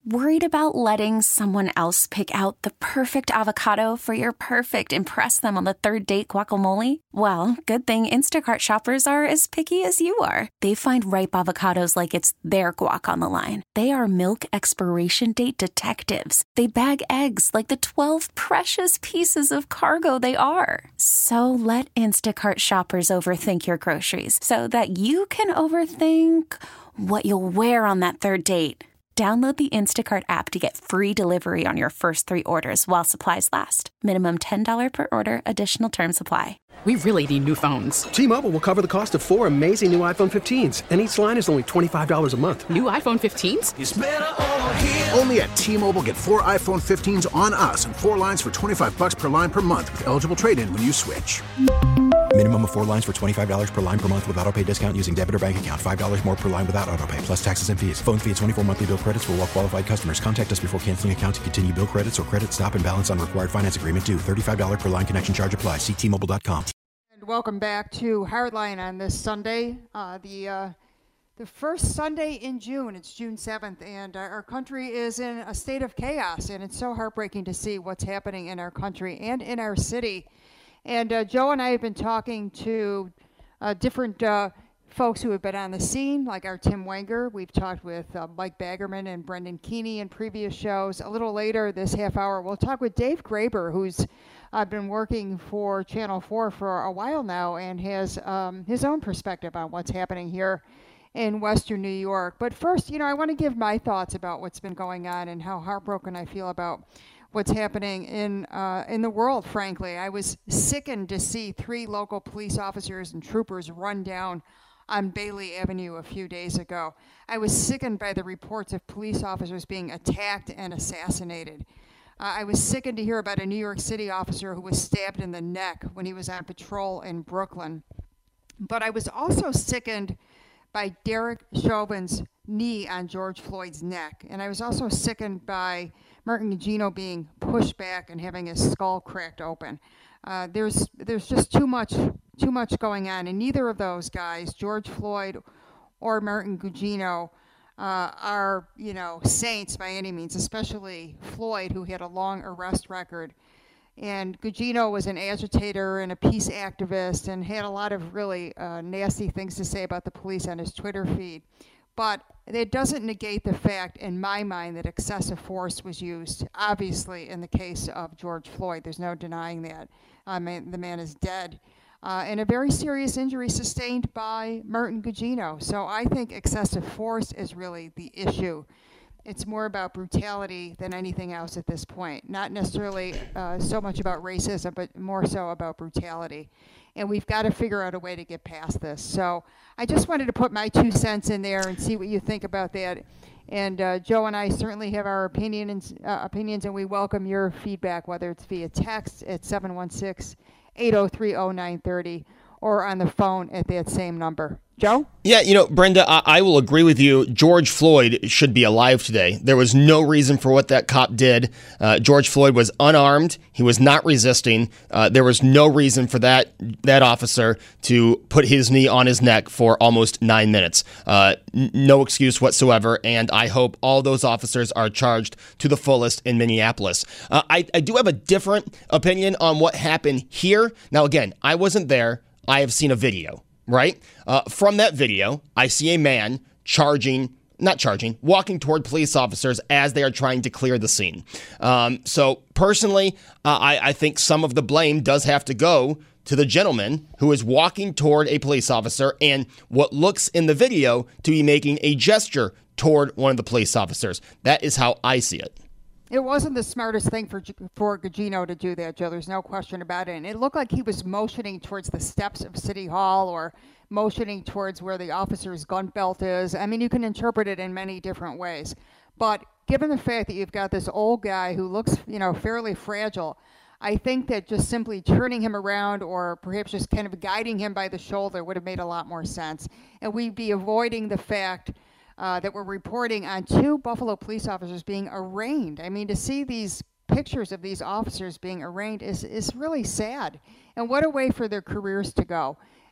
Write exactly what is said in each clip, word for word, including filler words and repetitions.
Worried about letting someone else pick out the perfect avocado for your perfect impress them on the third date guacamole? Well, good thing Instacart shoppers are as picky as you are. They find ripe avocados like it's their guac on the line. They are milk expiration date detectives. They bag eggs like the twelve precious pieces of cargo they are. So let Instacart shoppers overthink your groceries so that you can overthink what you'll wear on that third date. Download the Instacart app to get free delivery on your first three orders while supplies last. Minimum ten dollars per order. Additional terms apply. We really need new phones. T-Mobile will cover the cost of four amazing new iPhone fifteens, and each line is only twenty-five dollars a month. New iPhone fifteens? It's better over here. Only at T-Mobile, get four iPhone fifteens on us and four lines for twenty-five dollars per line per month with eligible trade-in when you switch. Minimum of four lines for twenty-five dollars per line per month with autopay discount using debit or bank account. five dollars more per line without autopay, plus taxes and fees. Phone fee at twenty-four monthly bill credits for well-qualified customers. Contact us before canceling account to continue bill credits or credit stop and balance on required finance agreement due. thirty-five dollars per line connection charge applies. See T Mobile dot com. And welcome back to Hardline on this Sunday, uh, the uh, the first Sunday in June. It's June seventh, and our country is in a state of chaos, and it's so heartbreaking to see what's happening in our country and in our city. And uh, Joe and I have been talking to uh, different uh, folks who have been on the scene, like our Tim Wenger. We've talked with uh, Mike Baggerman and Brendan Keeney in previous shows. A little later this half hour, we'll talk with Dave Graber, who's uh, been working for Channel four for a while now and has um, his own perspective on what's happening here in Western New York. But first, you know, I want to give my thoughts about what's been going on and how heartbroken I feel about what's happening in uh, in the world, frankly. I was sickened to see three local police officers and troopers run down on Bailey Avenue a few days ago. I was sickened by the reports of police officers being attacked and assassinated. Uh, I was sickened to hear about a New York City officer who was stabbed in the neck when he was on patrol in Brooklyn. But I was also sickened by Derek Chauvin's knee on George Floyd's neck. And I was also sickened by Martin Gugino being pushed back and having his skull cracked open. Uh, there's there's just too much too much going on, and neither of those guys, George Floyd or Martin Gugino, uh, are you know saints by any means. Especially Floyd, who had a long arrest record, and Gugino was an agitator and a peace activist, and had a lot of really uh, nasty things to say about the police on his Twitter feed. But it doesn't negate the fact, in my mind, that excessive force was used, obviously, in the case of George Floyd. There's no denying that. I mean, the man is dead. Uh, and a very serious injury sustained by Martin Gugino. So I think excessive force is really the issue. It's more about brutality than anything else at this point. Not necessarily uh, so much about racism, but more so about brutality. And we've got to figure out a way to get past this. So I just wanted to put my two cents in there and see what you think about that. And uh, Joe and I certainly have our opinions, uh, opinions, and we welcome your feedback, whether it's via text at seven one six, eight oh three, oh nine three oh or on the phone at that same number. Joe? Yeah, you know, Brenda, I, I will agree with you. George Floyd should be alive today. There was no reason for what that cop did. Uh, George Floyd was unarmed. He was not resisting. Uh, there was no reason for that that officer to put his knee on his neck for almost nine minutes. Uh, n- no excuse whatsoever, and I hope all those officers are charged to the fullest in Minneapolis. Uh, I, I do have a different opinion on what happened here. Now, again, I wasn't there. I have seen a video. Right? Uh, from that video, I see a man charging, not charging, walking toward police officers as they are trying to clear the scene. Um, so personally, uh, I, I think some of the blame does have to go to the gentleman who is walking toward a police officer and what looks in the video to be making a gesture toward one of the police officers. That is how I see it. It wasn't the smartest thing for for Gugino to do that, Joe. There's no question about it. And it looked like he was motioning towards the steps of City Hall or motioning towards where the officer's gun belt is. I mean, you can interpret it in many different ways. But given the fact that you've got this old guy who looks, you know, fairly fragile, I think that just simply turning him around or perhaps just kind of guiding him by the shoulder would have made a lot more sense. And we'd be avoiding the fact Uh, that we're reporting on two Buffalo police officers being arraigned. I mean, to see these pictures of these officers being arraigned is, is really sad. And what a way for their careers to go.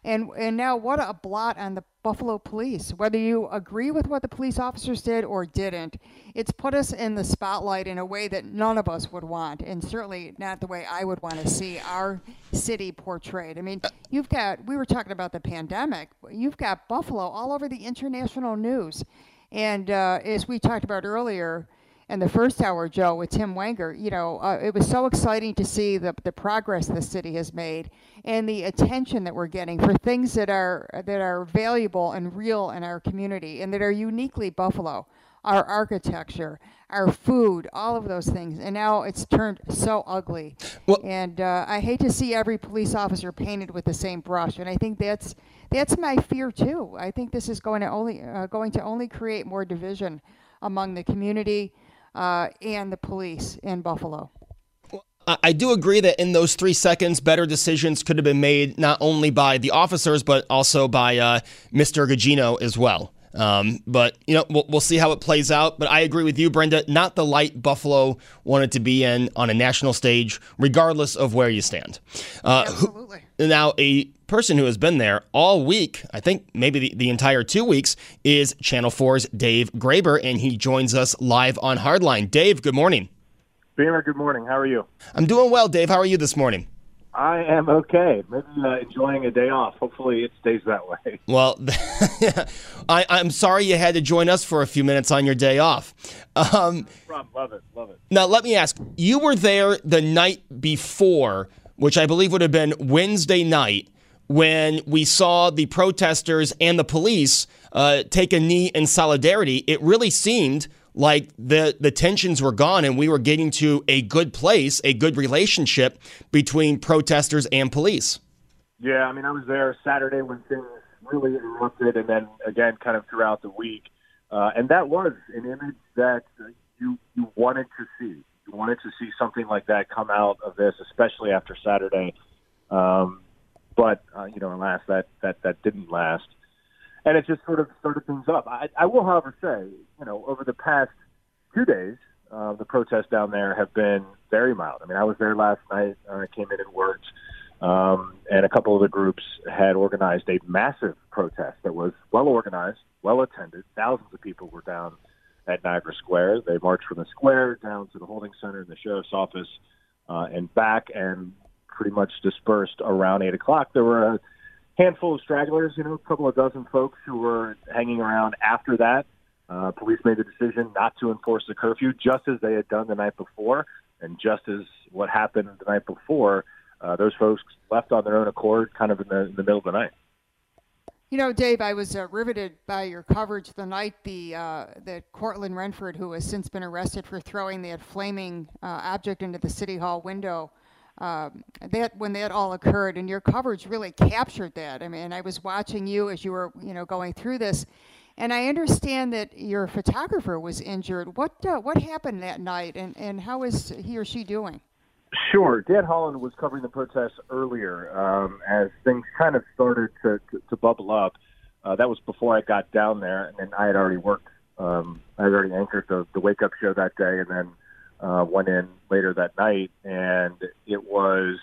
And and now what a blot on the Buffalo police. Whether you agree with what the police officers did or didn't, it's put us in the spotlight in a way that none of us would want, and certainly not the way I would want to see our city portrayed. I mean, you've got, we were talking about the pandemic, you've got Buffalo all over the international news. And uh, as we talked about earlier, in the first hour, Joe, with Tim Wenger, you know, uh, it was so exciting to see the the progress the city has made and the attention that we're getting for things that are that are valuable and real in our community and that are uniquely Buffalo. Our architecture, our food, all of those things. And now it's turned so ugly. Well, and uh, I hate to see every police officer painted with the same brush. And I think that's that's my fear too. I think this is going to only uh, going to only create more division among the community Uh, and the police in Buffalo. I do agree that in those three seconds, better decisions could have been made not only by the officers, but also by uh, Mister Gugino as well. Um, but, you know, we'll, we'll see how it plays out. But I agree with you, Brenda, not the light Buffalo wanted to be in on a national stage, regardless of where you stand. Uh, Absolutely. Who, now, a person who has been there all week, I think maybe the, the entire two weeks, is Channel four's Dave Graber, and he joins us live on Hardline. Dave, good morning. Beamer, good morning. How are you? I'm doing well, Dave. How are you this morning? I am okay. Maybe uh, enjoying a day off. Hopefully it stays that way. Well, I, I'm sorry you had to join us for a few minutes on your day off. Um, no love it, love it. Now, let me ask, you were there the night before, which I believe would have been Wednesday night, when we saw the protesters and the police uh, take a knee in solidarity. It really seemed like the, the tensions were gone and we were getting to a good place, a good relationship between protesters and police. Yeah, I mean, I was there Saturday when things really erupted, and then again kind of throughout the week. Uh, and that was an image that you you wanted to see. You wanted to see something like that come out of this, especially after Saturday. Um, but, uh, you know, alas, that, that, that didn't last. And it just sort of started things up. I, I will, however, say, you know, over the past two days, uh, the protests down there have been very mild. I mean, I was there last night. I uh, came in and worked. Um, and a couple of the groups had organized a massive protest that was well organized, well attended. Thousands of people were down at Niagara Square. They marched from the square down to the holding center and the sheriff's office uh, and back, and pretty much dispersed around eight o'clock. There were a handful of stragglers, you know, a couple of dozen folks who were hanging around after that. Uh, police made the decision not to enforce the curfew, just as they had done the night before, and just as what happened the night before, uh, those folks left on their own accord kind of in the, in the middle of the night. You know, Dave, I was uh, riveted by your coverage the night the uh, that Cortland Renford, who has since been arrested for throwing that flaming uh, object into the City Hall window, Um, that when that all occurred, and your coverage really captured that. I mean, I was watching you as you were, you know, going through this, and I understand that your photographer was injured. What uh, what happened that night, and, and how is he or she doing? Sure. Dan Holland was covering the protests earlier um, as things kind of started to, to, to bubble up. Uh, that was before I got down there, and then I had already worked. Um, I had already anchored the, the Wake Up show that day, and then Uh, went in later that night, and it was,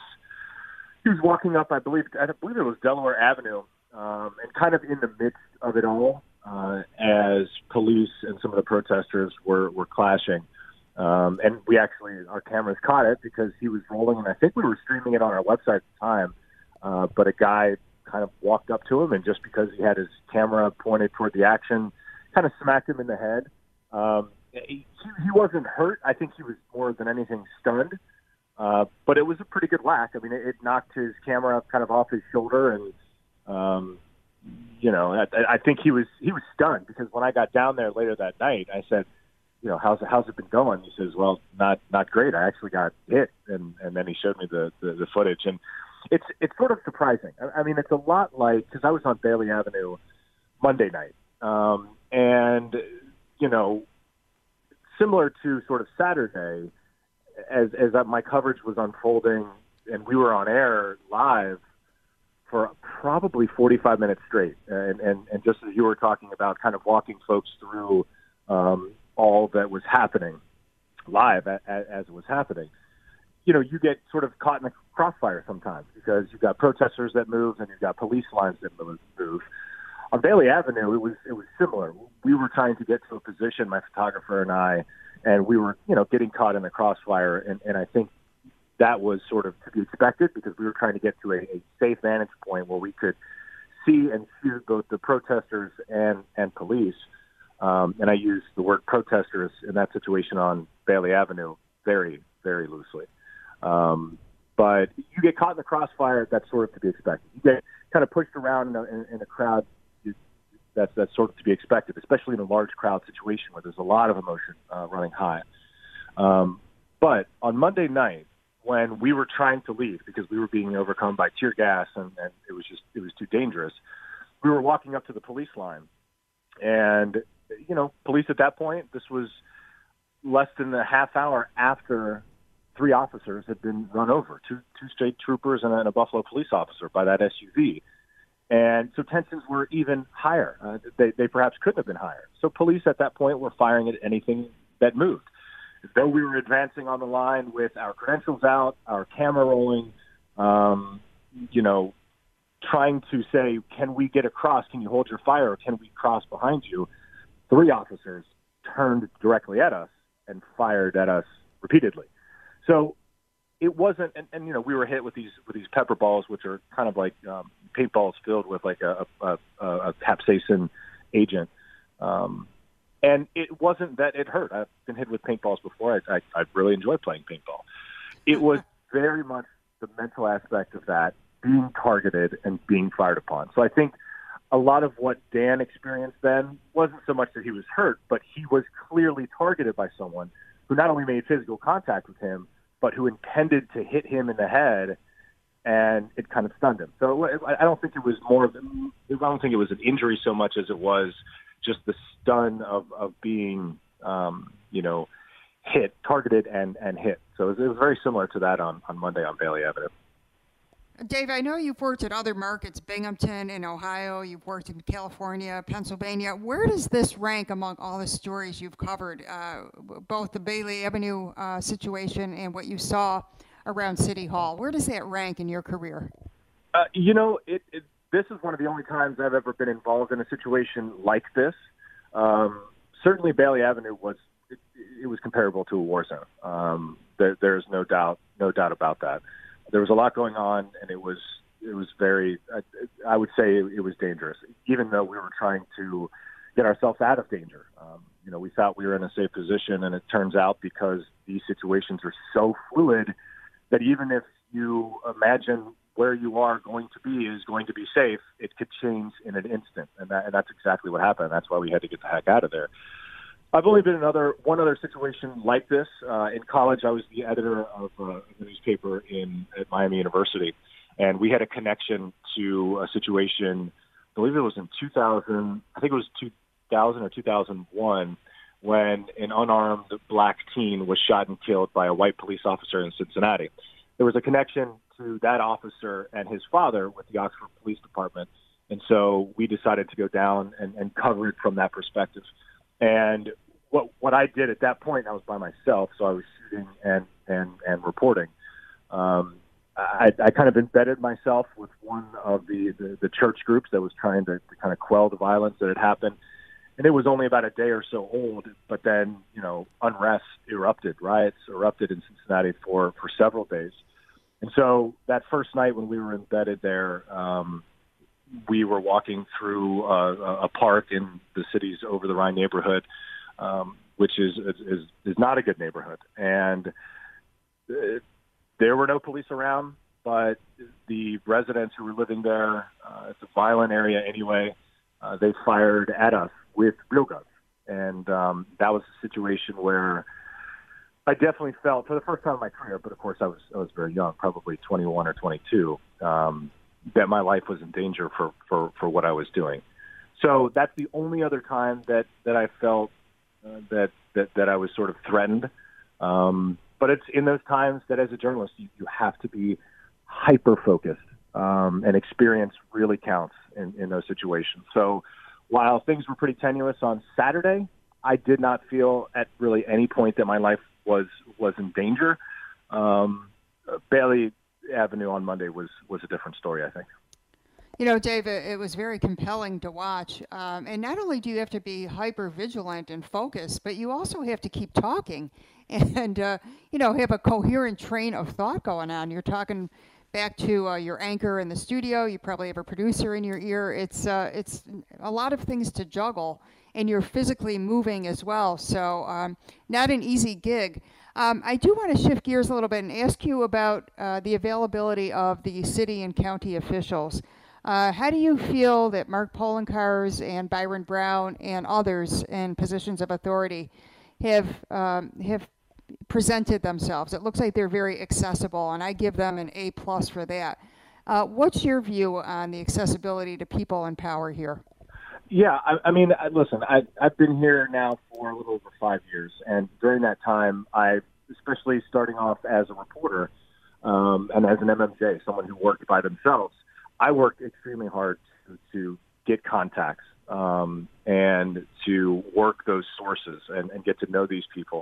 he was walking up, I believe, I believe it was Delaware Avenue, um, and kind of in the midst of it all, uh, as police and some of the protesters were, were clashing. Um, and we actually, our cameras caught it because he was rolling, and I think we were streaming it on our website at the time, uh, but a guy kind of walked up to him, and just because he had his camera pointed toward the action, kind of smacked him in the head. Um, He, he wasn't hurt. I think he was more than anything stunned. Uh, but it was a pretty good whack. I mean, it, it knocked his camera kind of off his shoulder, and um, you know, I, I think he was he was stunned because when I got down there later that night, I said, you know, how's how's it been going? He says, well, not not great. I actually got hit, and and then he showed me the the, the footage, and it's it's sort of surprising. I, I mean, it's a lot like because I was on Bailey Avenue Monday night, um, and you know. Similar to sort of Saturday, as as my coverage was unfolding, and we were on air live for probably forty-five minutes straight, and and, and just as you were talking about, kind of walking folks through um, all that was happening live as, as it was happening, you know, you get sort of caught in the crossfire sometimes because you've got protesters that move and you've got police lines that move. On Bailey Avenue, it was it was similar. We were trying to get to a position, my photographer and I, and we were, you know, getting caught in the crossfire. And, and I think that was sort of to be expected because we were trying to get to a, a safe vantage point where we could see and shoot both the protesters and, and police. Um, and I use the word protesters in that situation on Bailey Avenue very, very loosely. Um, but you get caught in the crossfire, that's sort of to be expected. You get kind of pushed around in a, in, in a crowd, you, that's, that's sort of to be expected, especially in a large crowd situation where there's a lot of emotion uh, running high. Um, but on Monday night, when we were trying to leave because we were being overcome by tear gas and, and it was just, it was too dangerous, we were walking up to the police line. And, you know, police at that point, this was less than a half hour after three officers had been run over, two two state troopers and a, and a Buffalo police officer by that S U V. And so tensions were even higher. Uh, they, they perhaps couldn't have been higher. So police at that point were firing at anything that moved. Though we were advancing on the line with our credentials out, our camera rolling, um, you know, trying to say, can we get across? Can you hold your fire? Or can we cross behind you? Three officers turned directly at us and fired at us repeatedly. So it wasn't, and, and you know, we were hit with these with these pepper balls, which are kind of like um, paintballs filled with like a, a, a, a capsaicin agent. Um, and it wasn't that it hurt. I've been hit with paintballs before. I, I, I really enjoy playing paintball. It was very much the mental aspect of that, being targeted and being fired upon. So I think a lot of what Dan experienced then wasn't so much that he was hurt, but he was clearly targeted by someone who not only made physical contact with him, but who intended to hit him in the head, and it kind of stunned him. So I don't think it was more of, I don't think it was an injury so much as it was just the stun of, of being, um, you know, hit, targeted and, and hit. So it was, it was very similar to that on, on Monday on Bailey Avenue. Dave, I know you've worked at other markets, Binghamton in Ohio, you've worked in California, Pennsylvania. Where does this rank among all the stories you've covered, uh, both the Bailey Avenue uh, situation and what you saw around City Hall? Where does that rank in your career? Uh, you know, it, it, this is one of the only times I've ever been involved in a situation like this. Um, certainly Bailey Avenue was, it, it was comparable to a war zone. Um, there, there's no doubt, no doubt about that. There was a lot going on, and it was it was very, I, I would say it, it was dangerous, even though we were trying to get ourselves out of danger. Um, you know, we thought we were in a safe position, and it turns out because these situations are so fluid that even if you imagine where you are going to be is going to be safe, it could change in an instant, and, that, and that's exactly what happened. That's why we had to get the heck out of there. I've only been in another one other situation like this. Uh, in college, I was the editor of uh, a newspaper in at Miami University, and we had a connection to a situation. I believe it was in two thousand. I think it was two thousand or two thousand one, when an unarmed black teen was shot and killed by a white police officer in Cincinnati. There was a connection to that officer and his father with the Oxford Police Department, and so we decided to go down and, and cover it from that perspective. And what what I did at that point, I was by myself, so I was shooting and and and reporting. Um, I, I kind of embedded myself with one of the, the, the church groups that was trying to, to kind of quell the violence that had happened. And it was only about a day or so old, but then, you know, unrest erupted, riots erupted in Cincinnati for, for several days. And so that first night when we were embedded there, um, we were walking through a, a park in the city's Over the Rhine neighborhood, um, which is, is is not a good neighborhood. And uh, there were no police around, but the residents who were living there, uh, it's a violent area anyway, uh, they fired at us with real guns. And um, that was a situation where I definitely felt, for the first time in my career, but of course I was I was very young, probably twenty-one or twenty-two, um, that my life was in danger for, for, for what I was doing. So that's the only other time that, that I felt uh, that, that, that I was sort of threatened. Um, but it's in those times that as a journalist, you, you have to be hyper-focused, um, and experience really counts in, in those situations. So while things were pretty tenuous on Saturday, I did not feel at really any point that my life was, was in danger. Um, Bailey Avenue on Monday was, was a different story, I think. You know, Dave, it, it was very compelling to watch. Um, and not only do you have to be hyper vigilant and focused, but you also have to keep talking and, uh, you know, have a coherent train of thought going on. You're talking back to uh, your anchor in the studio. You probably have a producer in your ear. It's uh, it's a lot of things to juggle, and you're physically moving as well. So um, not an easy gig. Um, I do want to shift gears a little bit and ask you about uh, the availability of the city and county officials. Uh, how do you feel that Mark Poloncarz and Byron Brown and others in positions of authority have um, have presented themselves? It looks like they're very accessible, and I give them an A plus for that. Uh, what's your view on the accessibility to people in power here? Yeah, I, I mean, listen, I, I've been here now for a little over five years, and during that time, I, especially starting off as a reporter um, and as an M M J, someone who worked by themselves, I worked extremely hard to, to get contacts um, and to work those sources and, and get to know these people.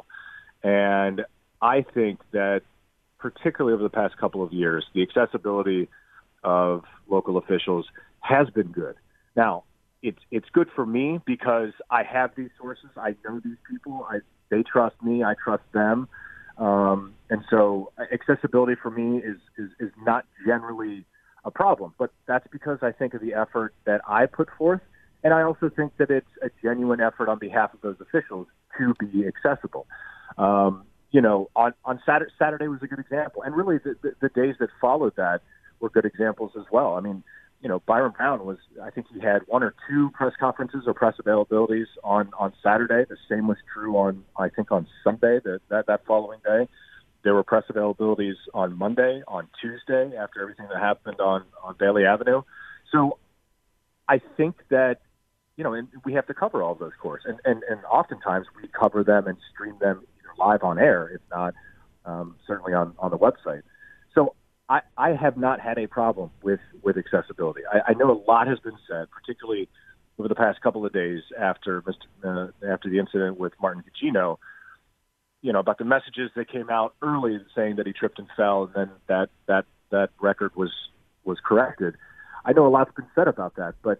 And I think that particularly over the past couple of years, the accessibility of local officials has been good. Now, it's it's good for me because I have these sources. I know these people. I, they trust me. I trust them. Um, and so accessibility for me is, is, is not generally a problem, but that's because I think of the effort that I put forth, and I also think that it's a genuine effort on behalf of those officials to be accessible. Um, you know, on, on Saturday, Saturday was a good example, and really the, the, the days that followed that were good examples as well. I mean, you know, Byron Brown was, I think he had one or two press conferences or press availabilities on, on Saturday. The same was true on, I think, on Sunday, that, that, that following day. There were press availabilities on Monday, on Tuesday, after everything that happened on, on Bailey Avenue. So I think that, you know, and we have to cover all of those courts. And, and, and oftentimes we cover them and stream them either live on air, if not um, certainly on, on the website. So I, I have not had a problem with, with accessibility. I, I know a lot has been said, particularly over the past couple of days after Mister Uh, after the incident with Martin Gugino, you know, about the messages that came out early saying that he tripped and fell, and then that that that record was was corrected. I know a lot's been said about that, but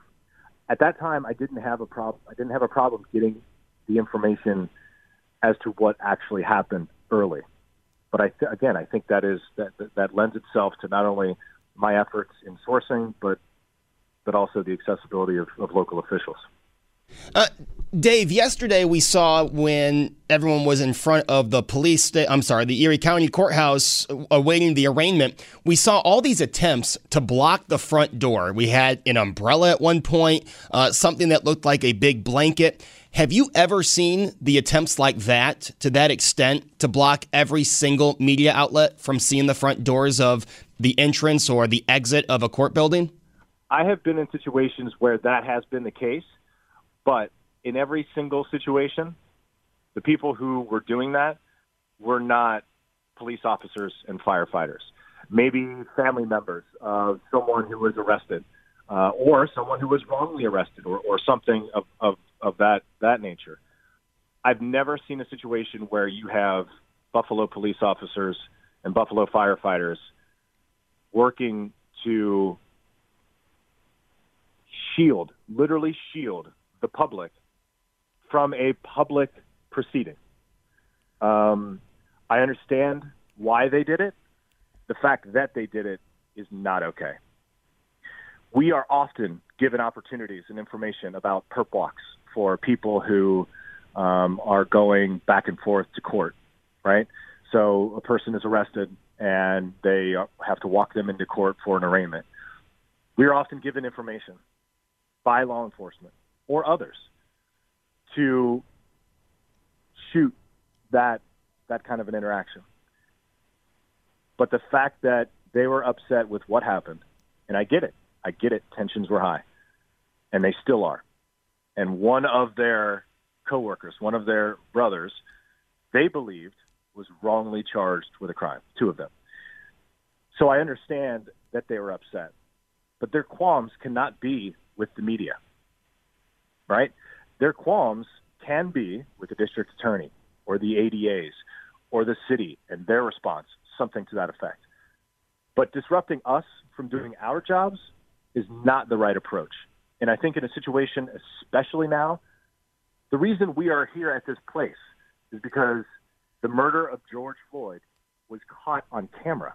at that time, I didn't have a problem. I didn't have a problem getting the information as to what actually happened early. But I th- again, I think that is that, that that lends itself to not only my efforts in sourcing, but but also the accessibility of, of local officials. Uh, Dave, yesterday we saw when everyone was in front of the police, sta- I'm sorry, the Erie County Courthouse awaiting the arraignment, we saw all these attempts to block the front door. We had an umbrella at one point, uh, something that looked like a big blanket. Have you ever seen the attempts like that, to that extent, to block every single media outlet from seeing the front doors of the entrance or the exit of a court building? I have been in situations where that has been the case. But in every single situation, the people who were doing that were not police officers and firefighters. Maybe family members of someone who was arrested, uh, or someone who was wrongly arrested, or, or something of, of, of that, that nature. I've never seen a situation where you have Buffalo police officers and Buffalo firefighters working to shield, literally shield, the public from a public proceeding. Um, I understand why they did it. The fact that they did it is not okay. We are often given opportunities and information about perp walks for people who um, are going back and forth to court, right? So a person is arrested and they have to walk them into court for an arraignment. We are often given information by law enforcement or others to shoot that that kind of an interaction. But the fact that they were upset with what happened, and I get it, I get it, tensions were high, and they still are. And one of their coworkers, one of their brothers, they believed was wrongly charged with a crime, two of them. So I understand that they were upset, but their qualms cannot be with the media. Right? Their qualms can be with the district attorney or the A D As or the city and their response, something to that effect. But disrupting us from doing our jobs is not the right approach. And I think in a situation, especially now, the reason we are here at this place is because the murder of George Floyd was caught on camera.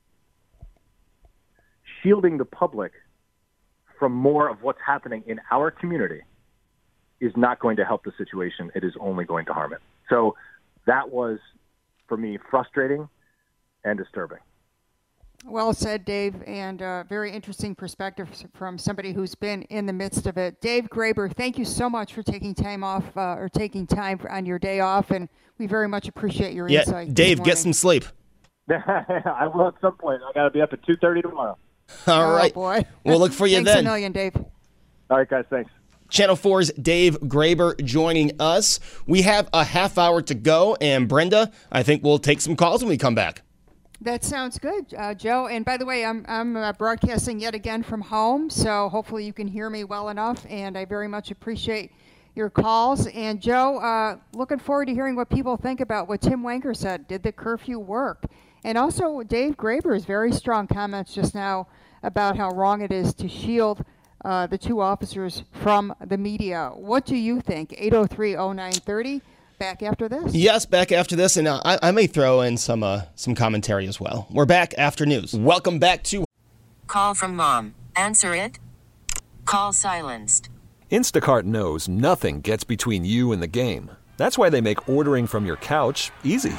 Shielding the public from more of what's happening in our community is not going to help the situation. It is only going to harm it. So that was, for me, frustrating and disturbing. Well said, Dave, and uh, very interesting perspective from somebody who's been in the midst of it. Dave Graber, thank you so much for taking time off uh, or taking time for, on your day off, and we very much appreciate your yeah, insight. Dave, get some sleep. I will at some point. I got to be up at two thirty tomorrow. All oh, right. boy. We'll look for you thanks then. Thanks a million, Dave. All right, guys, thanks. Channel four's Dave Graber joining us. We have a half hour to go, and Brenda, I think we'll take some calls when we come back. That sounds good, uh, Joe. And by the way, I'm I'm uh, broadcasting yet again from home, so hopefully you can hear me well enough, and I very much appreciate your calls. And Joe, uh, looking forward to hearing what people think about what Tim Wanker said. Did the curfew work? And also Dave Graber's very strong comments just now about how wrong it is to shield uh, the two officers from the media. What do you think? eight oh three oh nine thirty. Back after this. Yes, back after this, and uh, I, I may throw in some uh, some commentary as well. We're back after news. Welcome back to Call from Mom. Answer it. Call silenced. Instacart knows nothing gets between you and the game. That's why they make ordering from your couch easy.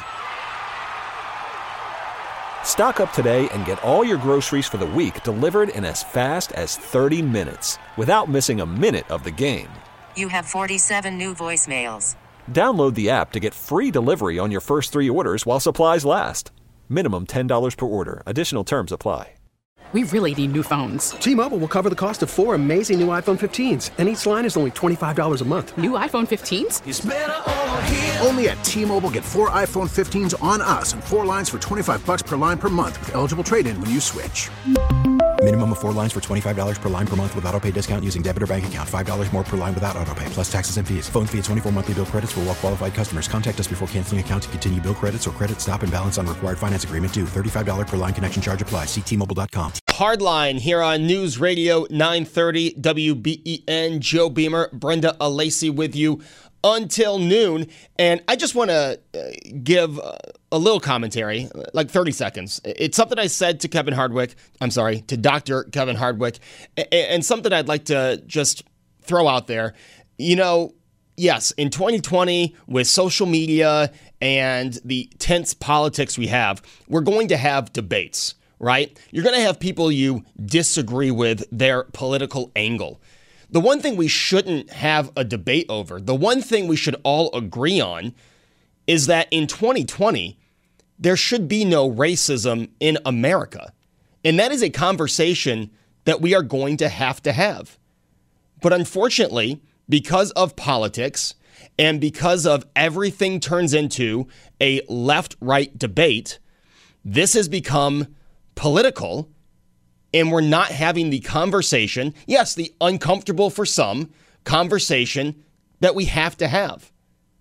Stock up today and get all your groceries for the week delivered in as fast as thirty minutes without missing a minute of the game. You have forty-seven new voicemails. Download the app to get free delivery on your first three orders while supplies last. Minimum ten dollars per order. Additional terms apply. We really need new phones. T-Mobile will cover the cost of four amazing new iPhone fifteens, and each line is only twenty-five dollars a month. New iPhone fifteens? It's better over here. Only at T-Mobile, get four iPhone fifteens on us and four lines for twenty-five dollars per line per month with eligible trade-in when you switch. Minimum of four lines for twenty-five dollars per line per month with autopay discount using debit or bank account. five dollars more per line without autopay, plus taxes and fees. Phone fee at twenty-four monthly bill credits for well-qualified customers. Contact us before canceling account to continue bill credits or credit stop and balance on required finance agreement due. thirty-five dollars per line connection charge applies. See T Mobile dot com. Hardline here on News Radio nine thirty W B E N. Joe Beamer, Brenda Alacey with you until noon. And I just want to uh, give uh, a little commentary, like thirty seconds. It's something I said to Kevin Hardwick. I'm sorry, to Doctor Kevin Hardwick, and something I'd like to just throw out there. You know, yes, in twenty twenty, with social media and the tense politics we have, we're going to have debates, right? You're going to have people you disagree with their political angle. The one thing we shouldn't have a debate over, the one thing we should all agree on, is that in twenty twenty, there should be no racism in America. And that is a conversation that we are going to have to have. But unfortunately, because of politics and because of everything turns into a left-right debate, this has become political, and we're not having the conversation, yes, the uncomfortable for some conversation that we have to have.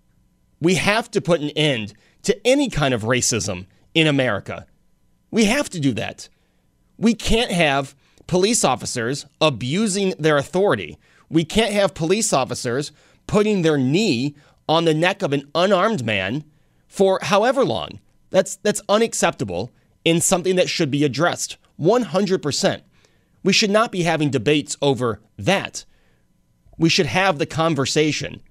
We have to put an end to any kind of racism in America. We have to do that. We can't have police officers abusing their authority. We can't have police officers putting their knee on the neck of an unarmed man for however long. That's that's unacceptable and something that should be addressed one hundred percent. We should not be having debates over that. We should have the conversation.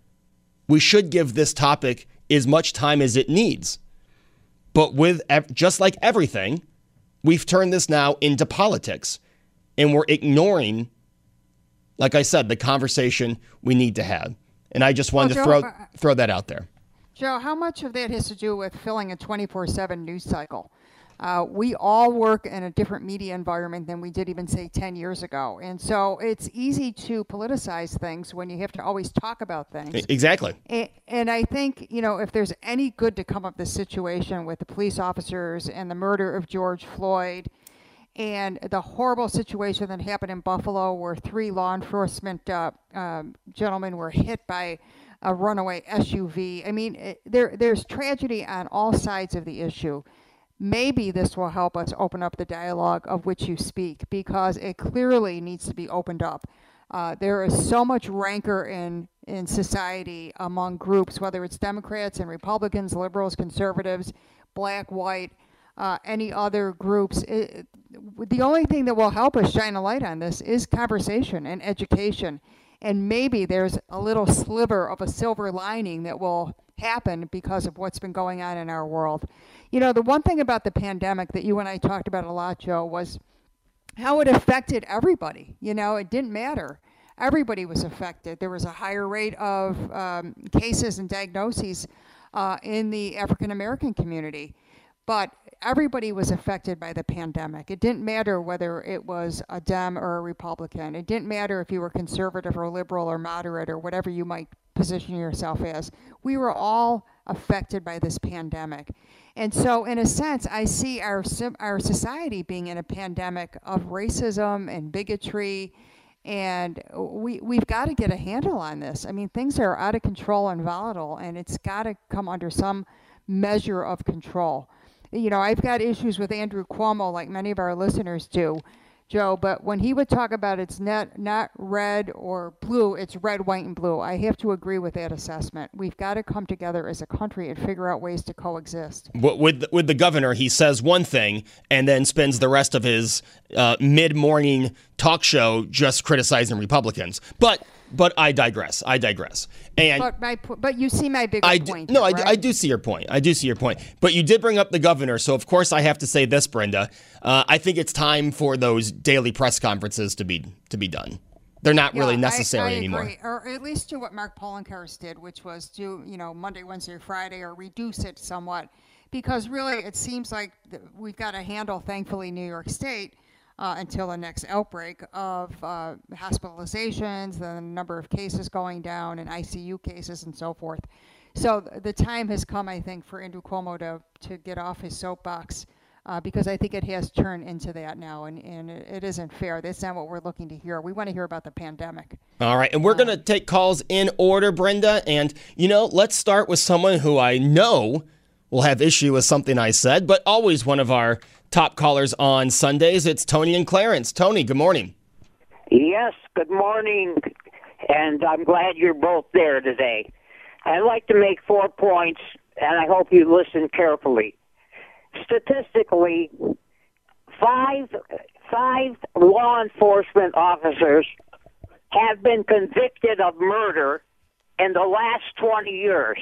We should give this topic as much time as it needs. But with just like everything, we've turned this now into politics, and we're ignoring, like I said, the conversation we need to have. And I just wanted well, to Joe, throw uh, throw that out there. Joe, how much of that has to do with filling a twenty-four seven news cycle? Uh, we all work in a different media environment than we did even, say, ten years ago. And so it's easy to politicize things when you have to always talk about things. Exactly. And, and I think, you know, if there's any good to come of this situation with the police officers and the murder of George Floyd and the horrible situation that happened in Buffalo where three law enforcement uh, um, gentlemen were hit by a runaway S U V. I mean, it, there there's tragedy on all sides of the issue. Maybe this will help us open up the dialogue of which you speak, because it clearly needs to be opened up. Uh, there is so much rancor in, in society among groups, whether it's Democrats and Republicans, liberals, conservatives, black, white, uh, any other groups. It, the only thing that will help us shine a light on this is conversation and education. And maybe there's a little sliver of a silver lining that will happen because of what's been going on in our world. You know, the one thing about the pandemic that you and I talked about a lot, Joe, was how it affected everybody. You know, it didn't matter. Everybody was affected. There was a higher rate of um, cases and diagnoses uh, in the African-American community. But everybody was affected by the pandemic. It didn't matter whether it was a Dem or a Republican. It didn't matter if you were conservative or liberal or moderate or whatever you might position yourself as. We were all affected by this pandemic. And so, in a sense, I see our our society being in a pandemic of racism and bigotry, and we, we've got to get a handle on this. I mean, things are out of control and volatile, and it's got to come under some measure of control. You know, I've got issues with Andrew Cuomo, like many of our listeners do, Joe, but when he would talk about it's not, not red or blue, it's red, white, and blue, I have to agree with that assessment. We've got to come together as a country and figure out ways to coexist. With, with the governor, he says one thing and then spends the rest of his uh, mid-morning talk show just criticizing Republicans. But but I digress. I digress. And but my but you see my bigger I do, point. No, here, I, right? I do see your point. I do see your point. But you did bring up the governor, so of course I have to say this, Brenda. Uh, I think it's time for those daily press conferences to be to be done. They're not Yeah, really necessary I, I anymore. Agree. Or at least do what Mark Poloncarz did, which was do, you know, Monday, Wednesday, Friday, or reduce it somewhat. Because really, it seems like we've got a handle, thankfully, New York State, uh, until the next outbreak of uh, hospitalizations, the number of cases going down, and I C U cases, and so forth. So the time has come, I think, for Andrew Cuomo to, to get off his soapbox. Uh, because I think it has turned into that now, and, and it, it isn't fair. That's not what we're looking to hear. We want to hear about the pandemic. All right, and we're uh, going to take calls in order, Brenda. And, you know, let's start with someone who I know will have issue with something I said, but always one of our top callers on Sundays. It's Tony and Clarence. Tony, good morning. Yes, good morning, and I'm glad you're both there today. I'd like to make four points, and I hope you listen carefully. Statistically, five five law enforcement officers have been convicted of murder in the last twenty years.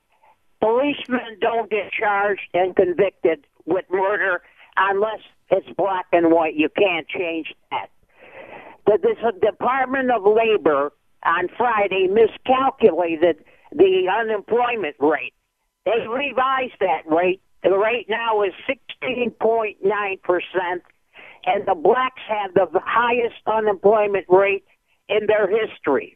Policemen don't get charged and convicted with murder unless it's black and white. You can't change that. The, the Department of Labor on Friday miscalculated the unemployment rate. They revised that rate. The rate now is sixteen point nine percent, and the blacks have the highest unemployment rate in their history.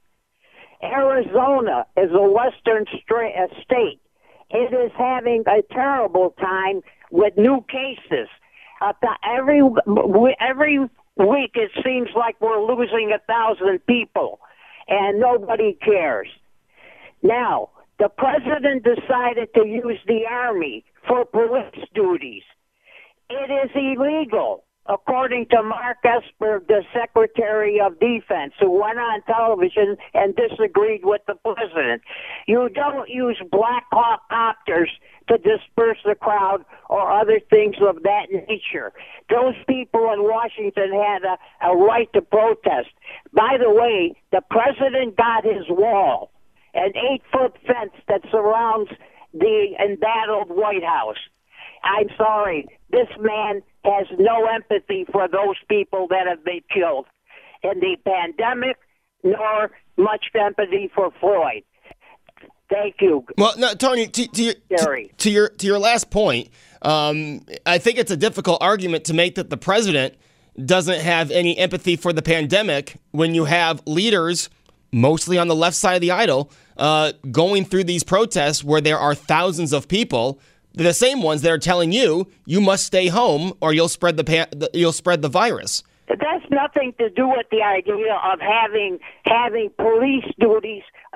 Arizona is a western stra- state. It is having a terrible time with new cases. Uh, every every week it seems like we're losing a thousand people, and nobody cares. Now, the president decided to use the Army for police duties. It is illegal, according to Mark Esper, the Secretary of Defense, who went on television and disagreed with the president. You don't use Black Hawk copters to disperse the crowd or other things of that nature. Those people in Washington had a, a right to protest. By the way, the president got his wall, an eight-foot fence that surrounds the embattled White House. I'm sorry, this man has no empathy for those people that have been killed in the pandemic, nor much empathy for Floyd. Thank you. Well, no, Tony, to, to, your, to, to your to your last point, um, I think it's a difficult argument to make that the president doesn't have any empathy for the pandemic when you have leaders, mostly on the left side of the aisle, uh, going through these protests where there are thousands of people, the same ones that are telling you you must stay home or you'll spread the, pan- the you'll spread the virus. That's nothing to do with the idea of having having police duties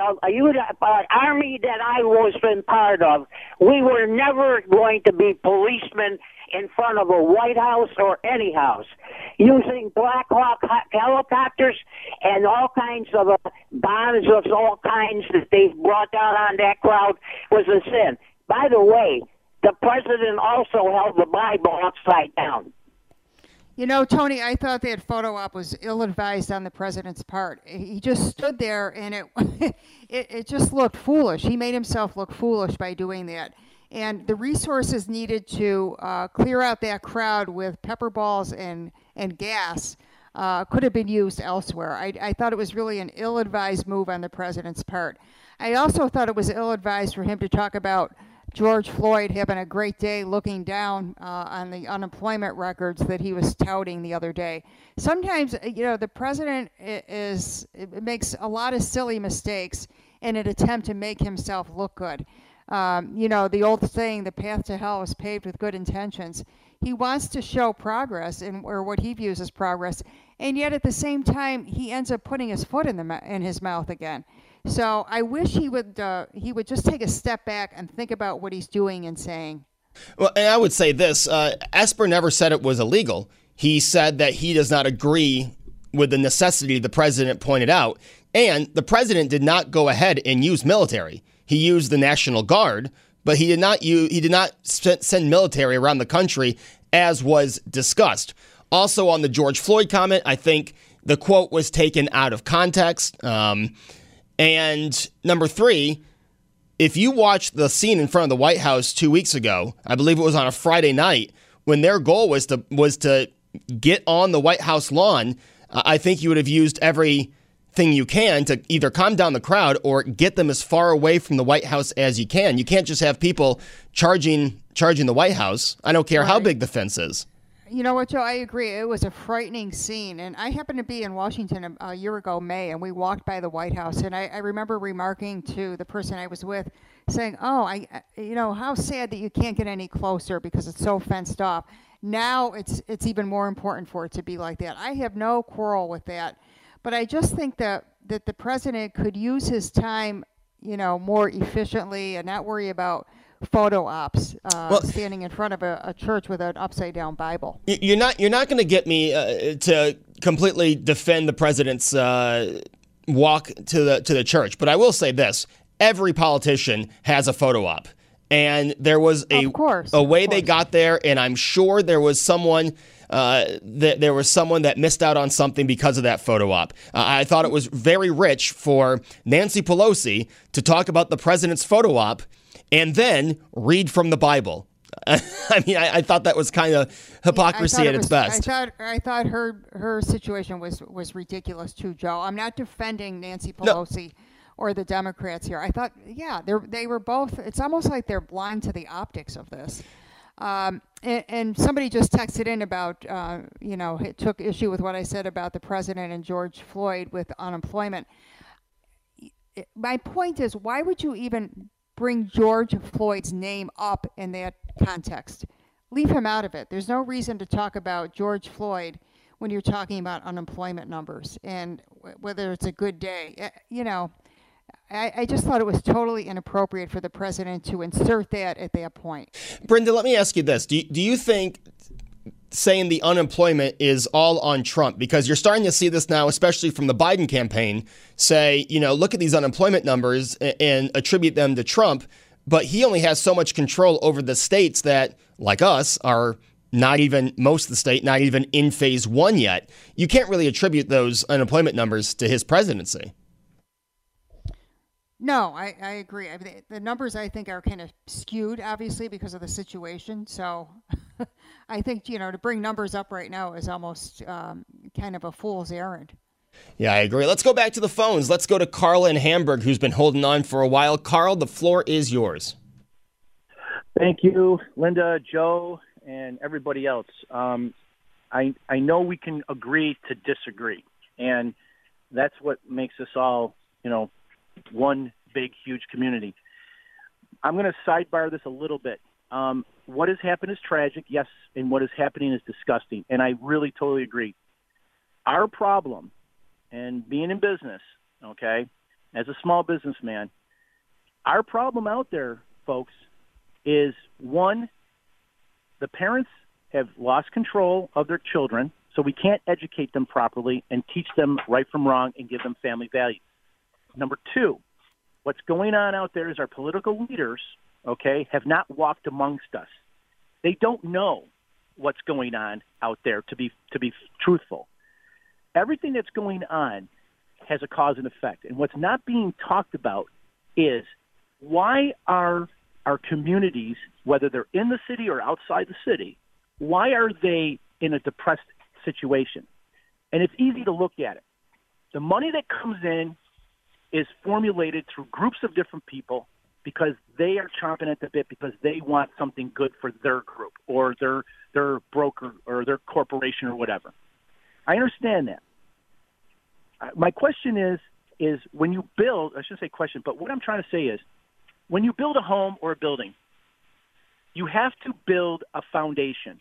a, a, unit, uh, army that I was been part of, we were never going to be policemen in front of a White House or any house. Using Black Hawk helicopters and all kinds of uh, bombs of all kinds that they brought down on that crowd was a sin. By the way, the president also held the Bible upside down. You know, Tony, I thought that photo op was ill-advised on the president's part. He just stood there, and it, it it just looked foolish. He made himself look foolish by doing that. And the resources needed to uh, clear out that crowd with pepper balls and, and gas uh, could have been used elsewhere. I, I thought it was really an ill-advised move on the president's part. I also thought it was ill-advised for him to talk about George Floyd having a great day looking down uh, on the unemployment records that he was touting the other day. Sometimes, you know, the president is it makes a lot of silly mistakes in an attempt to make himself look good. Um, you know, the old saying, the path to hell is paved with good intentions. He wants to show progress, in, or what he views as progress, and yet at the same time, he ends up putting his foot in, the, in his mouth again. So I wish he would uh, he would just take a step back and think about what he's doing and saying. Well, and I would say this, uh, Esper never said it was illegal. He said that he does not agree with the necessity the president pointed out, and the president did not go ahead and use military. He used the National Guard, but he did not use, he did not send military around the country as was discussed. Also on the George Floyd comment, I think the quote was taken out of context. Um, And number three, if you watch the scene in front of the White House two weeks ago, I believe it was on a Friday night, when their goal was to was to get on the White House lawn, uh, I think you would have used everything you can to either calm down the crowd or get them as far away from the White House as you can. You can't just have people charging charging the White House. I don't care right. how big the fence is. You know what, Joe? I agree. It was a frightening scene. And I happened to be in Washington a, a year ago, May, and we walked by the White House. And I, I remember remarking to the person I was with, saying, oh, I, you know, how sad that you can't get any closer because it's so fenced off. Now it's it's even more important for it to be like that. I have no quarrel with that. But I just think that, that the president could use his time, you know, more efficiently and not worry about photo ops, uh, well, standing in front of a, a church with an upside down Bible. You're not you're not going to get me uh, to completely defend the president's uh, walk to the to the church, but I will say this: every politician has a photo op, and there was a of course, a way of course. they got there, and I'm sure there was someone. Uh, that there was someone that missed out on something because of that photo op. Uh, I thought it was very rich for Nancy Pelosi to talk about the president's photo op and then read from the Bible. I mean, I, I thought that was kind of hypocrisy at its was, best. I thought I thought her her situation was, was ridiculous too, Joe. I'm not defending Nancy Pelosi no. or the Democrats here. I thought, yeah, they they were both. It's almost like they're blind to the optics of this. Um, and, and somebody just texted in about, uh, you know, it took issue with what I said about the president and George Floyd with unemployment. It, my point is, why would you even bring George Floyd's name up in that context? Leave him out of it. There's no reason to talk about George Floyd when you're talking about unemployment numbers and w- whether it's a good day. You know, I, I just thought it was totally inappropriate for the president to insert that at that point. Brenda, let me ask you this. Do you, do you think saying the unemployment is all on Trump? Because you're starting to see this now, especially from the Biden campaign, say, you know, look at these unemployment numbers and, and attribute them to Trump. But he only has so much control over the states that, like us, are not even, most of the state, not even in phase one yet. You can't really attribute those unemployment numbers to his presidency. No, I, I agree. I mean, the numbers, I think, are kind of skewed, obviously, because of the situation. So I think, you know, to bring numbers up right now is almost um, kind of a fool's errand. Yeah, I agree. Let's go back to the phones. Let's go to Carl in Hamburg, who's been holding on for a while. Carl, the floor is yours. Thank you, Linda, Joe, and everybody else. Um, I I know we can agree to disagree, and that's what makes us all, you know, one big, huge community. I'm going to sidebar this a little bit. Um, what has happened is tragic, yes, and what is happening is disgusting, and I really totally agree. Our problem, and being in business, okay, as a small businessman, our problem out there, folks, is one, the parents have lost control of their children, so we can't educate them properly and teach them right from wrong and give them family values. Number two, what's going on out there is our political leaders, okay, have not walked amongst us. They don't know what's going on out there, to be to be truthful. Everything that's going on has a cause and effect. And what's not being talked about is why are our communities, whether they're in the city or outside the city, why are they in a depressed situation? And it's easy to look at it. The money that comes in is formulated through groups of different people because they are chomping at the bit because they want something good for their group or their their broker or their corporation or whatever. I understand that. My question is, is when you build, I shouldn't say question, but what I'm trying to say is, when you build a home or a building, you have to build a foundation.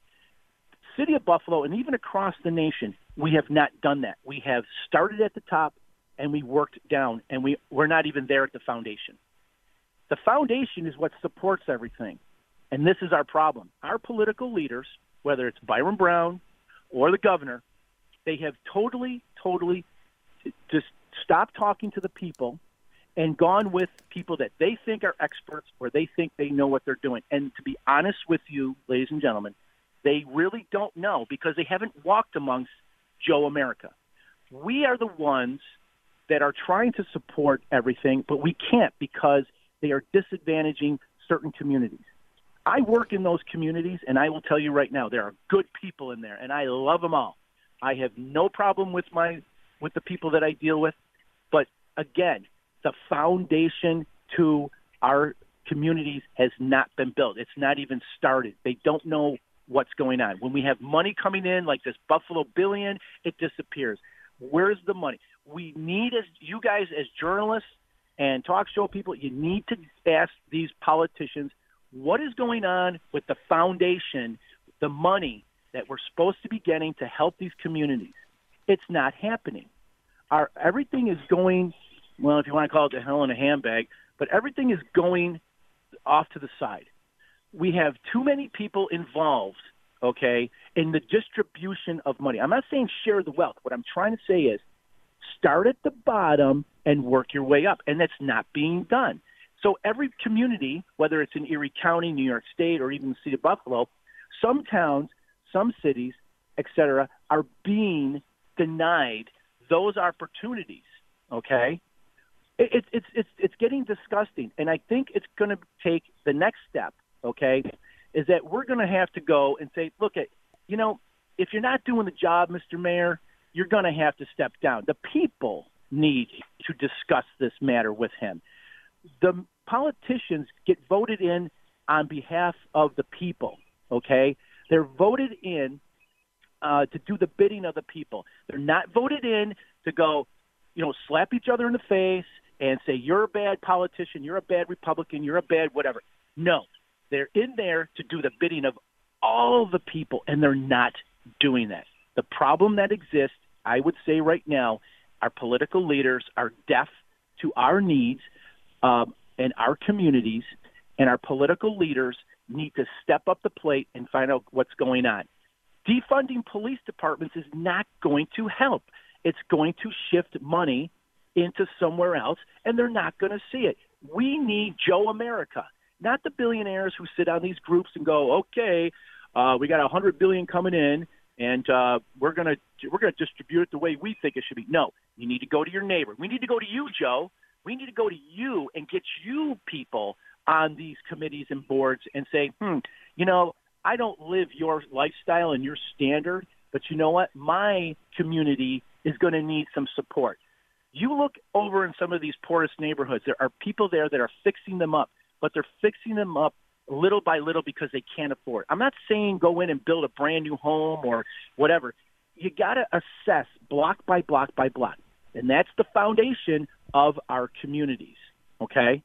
City of Buffalo and even across the nation, we have not done that. We have started at the top and we worked down, and we, we're not even there at the foundation. The foundation is what supports everything, and this is our problem. Our political leaders, whether it's Byron Brown or the governor, they have totally, totally just stopped talking to the people and gone with people that they think are experts or they think they know what they're doing. And to be honest with you, ladies and gentlemen, they really don't know because they haven't walked amongst Joe America. We are the ones that are trying to support everything, but we can't because they are disadvantaging certain communities. I work in those communities, and I will tell you right now, there are good people in there, and I love them all. I have no problem with my with the people that I deal with, but again, the foundation to our communities has not been built. It's not even started. They don't know what's going on. When we have money coming in like this Buffalo billion, it disappears. Where's the money? We need, as you guys as journalists and talk show people, you need to ask these politicians, what is going on with the foundation, the money that we're supposed to be getting to help these communities? It's not happening. Our everything is going, well, if you want to call it the hell in a handbag, but everything is going off to the side. We have too many people involved, okay, in the distribution of money. I'm not saying share the wealth. What I'm trying to say is start at the bottom and work your way up, and that's not being done. So every community, whether it's in Erie County, New York State, or even the city of Buffalo, some towns, some cities, et cetera, are being denied those opportunities, okay? It, it, it's, it's, it's getting disgusting, and I think it's going to take the next step, okay, is that we're going to have to go and say, look, at, you know, if you're not doing the job, Mister Mayor, you're going to have to step down. The people need to discuss this matter with him. The politicians get voted in on behalf of the people, okay? They're voted in uh, to do the bidding of the people. They're not voted in to go, you know, slap each other in the face and say, you're a bad politician, you're a bad Republican, you're a bad whatever. No, they're in there to do the bidding of all the people, and they're not doing that. The problem that exists, I would say right now, our political leaders are deaf to our needs um, and our communities, and our political leaders need to step up the plate and find out what's going on. Defunding police departments is not going to help. It's going to shift money into somewhere else, and they're not going to see it. We need Joe America, not the billionaires who sit on these groups and go, okay, uh, we got a hundred billion coming in, and uh, we're going to we're going to distribute it the way we think it should be. No, you need to go to your neighbor. We need to go to you, Joe. We need to go to you and get you people on these committees and boards and say, hmm, you know, I don't live your lifestyle and your standard, but you know what? My community is going to need some support. You look over in some of these poorest neighborhoods, there are people there that are fixing them up, but they're fixing them up little by little because they can't afford. I'm not saying go in and build a brand new home or whatever. You got to assess block by block by block, and that's the foundation of our communities, okay?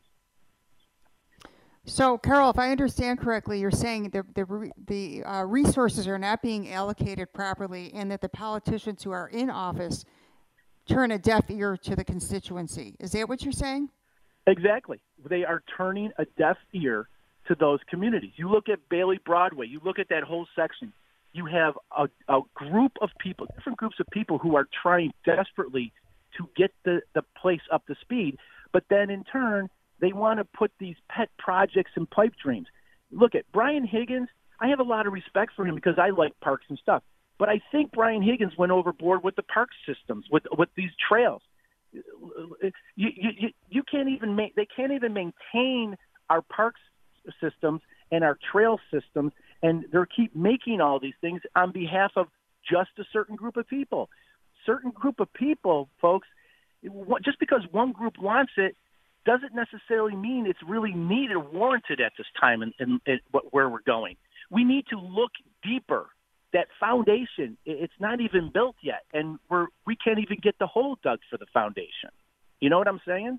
So, Carol, if I understand correctly, you're saying the the, the uh, resources are not being allocated properly and that the politicians who are in office turn a deaf ear to the constituency. Is that what you're saying? Exactly. They are turning a deaf ear to those communities. You look at Bailey Broadway, you look at that whole section, you have a, a group of people, different groups of people who are trying desperately to get the, the place up to speed, but then in turn, they want to put these pet projects and pipe dreams. Look at Brian Higgins. I have a lot of respect for him because I like parks and stuff, but I think Brian Higgins went overboard with the park systems, with with these trails. You, you, you can't even ma- they can't even maintain our parks systems and our trail systems, and they keep making all these things on behalf of just a certain group of people. Certain group of people, folks, just because one group wants it doesn't necessarily mean it's really needed or warranted at this time in, in, in where we're going. We need to look deeper. That foundation, it's not even built yet, and we're, we can't even get the hole dug for the foundation. You know what I'm saying?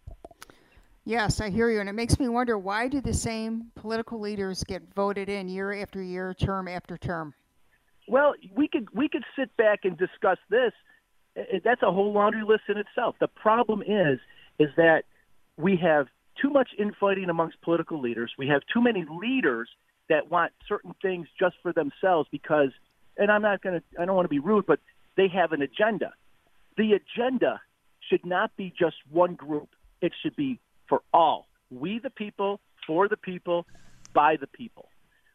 Yes, I hear you, and it makes me wonder, why do the same political leaders get voted in year after year, term after term? Well, we could we could sit back and discuss this. That's a whole laundry list in itself. The problem is is that we have too much infighting amongst political leaders. We have too many leaders that want certain things just for themselves because, and I'm not going to, I don't want to be rude, but they have an agenda. The agenda should not be just one group. It should be for all. We the people, for the people, by the people.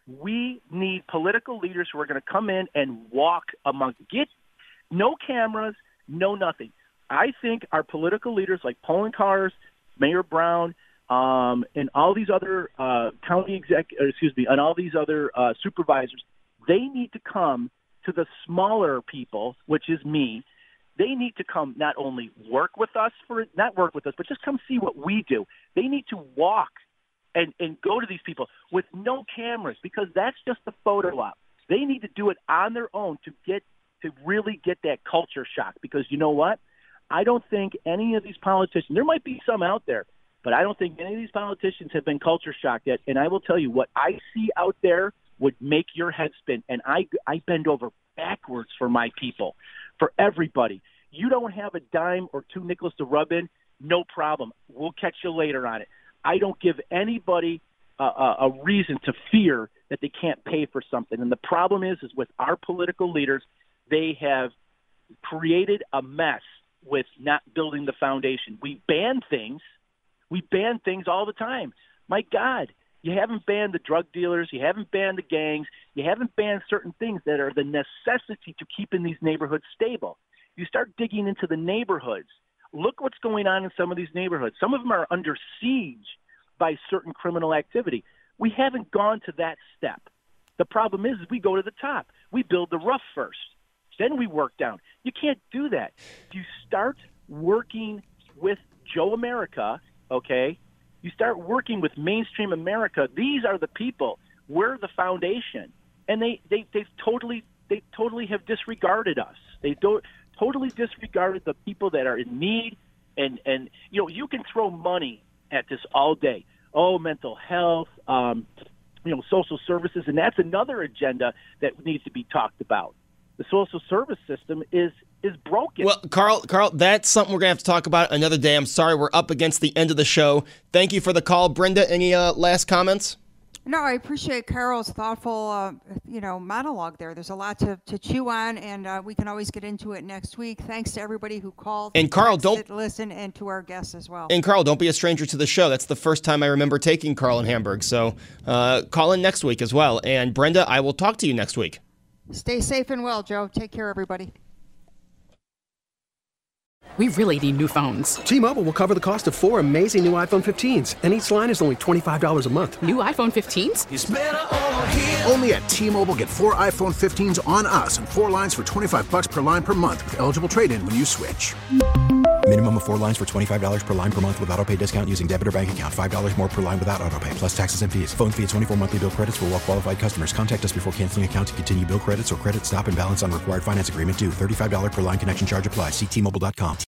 We need political leaders who are going to come in and walk among, get no cameras, no nothing. I think our political leaders like Poland Cars, Mayor Brown, um, and all these other uh, county exec, or excuse me, and all these other uh, supervisors, they need to come to the smaller people, which is me. They need to come not only work with us for not work with us, but just come see what we do. They need to walk and, and go to these people with no cameras because that's just a photo op. They need to do it on their own to get to really get that culture shock. Because you know what? I don't think any of these politicians, there might be some out there, but I don't think any of these politicians have been culture shocked yet. And I will tell you, what I see out there would make your head spin. And I, I bend over backwards for my people, for everybody. You don't have a dime or two nickels to rub in, no problem. We'll catch you later on it. I don't give anybody uh, a, a reason to fear that they can't pay for something. And the problem is, is with our political leaders, they have created a mess with not building the foundation. We ban things. We ban things all the time. My God, you haven't banned the drug dealers. You haven't banned the gangs. You haven't banned certain things that are the necessity to keeping these neighborhoods stable. You start digging into the neighborhoods. Look what's going on in some of these neighborhoods. Some of them are under siege by certain criminal activity. We haven't gone to that step. The problem is, is we go to the top. We build the roof first. Then we work down. You can't do that. You start working with Joe America, okay? You start working with mainstream America. These are the people. We're the foundation. And they, they, they've totally, they totally have disregarded us. They don't totally disregarded the people that are in need. And, and you know, you can throw money at this all day. Oh, mental health, um, you know, social services. And that's another agenda that needs to be talked about. The social service system is is broken. Well, Carl, Carl, that's something we're going to have to talk about another day. I'm sorry, we're up against the end of the show. Thank you for the call. Brenda, any uh, last comments? No, I appreciate Carol's thoughtful, uh, you know, monologue there. There's a lot to, to chew on, and uh, we can always get into it next week. Thanks to everybody who called. And Carl, don't listen, and to our guests as well. And Carl, don't be a stranger to the show. That's the first time I remember taking Carl in Hamburg. So uh, call in next week as well. And Brenda, I will talk to you next week. Stay safe and well, Joe. Take care, everybody. We really need new phones. T-Mobile will cover the cost of four amazing new iPhone fifteens, and each line is only twenty-five dollars a month. New iPhone fifteens? It's better over here. Only at T-Mobile, get four iPhone fifteens on us and four lines for twenty-five dollars per line per month with eligible trade-in when you switch. Minimum of four lines for twenty-five dollars per line per month with autopay discount using debit or bank account. five dollars more per line without autopay, plus taxes and fees. Phone fee at twenty-four monthly bill credits for well-qualified customers. Contact us before canceling account to continue bill credits or credit stop and balance on required finance agreement due. thirty-five dollars per line connection charge applies. See T Mobile dot com.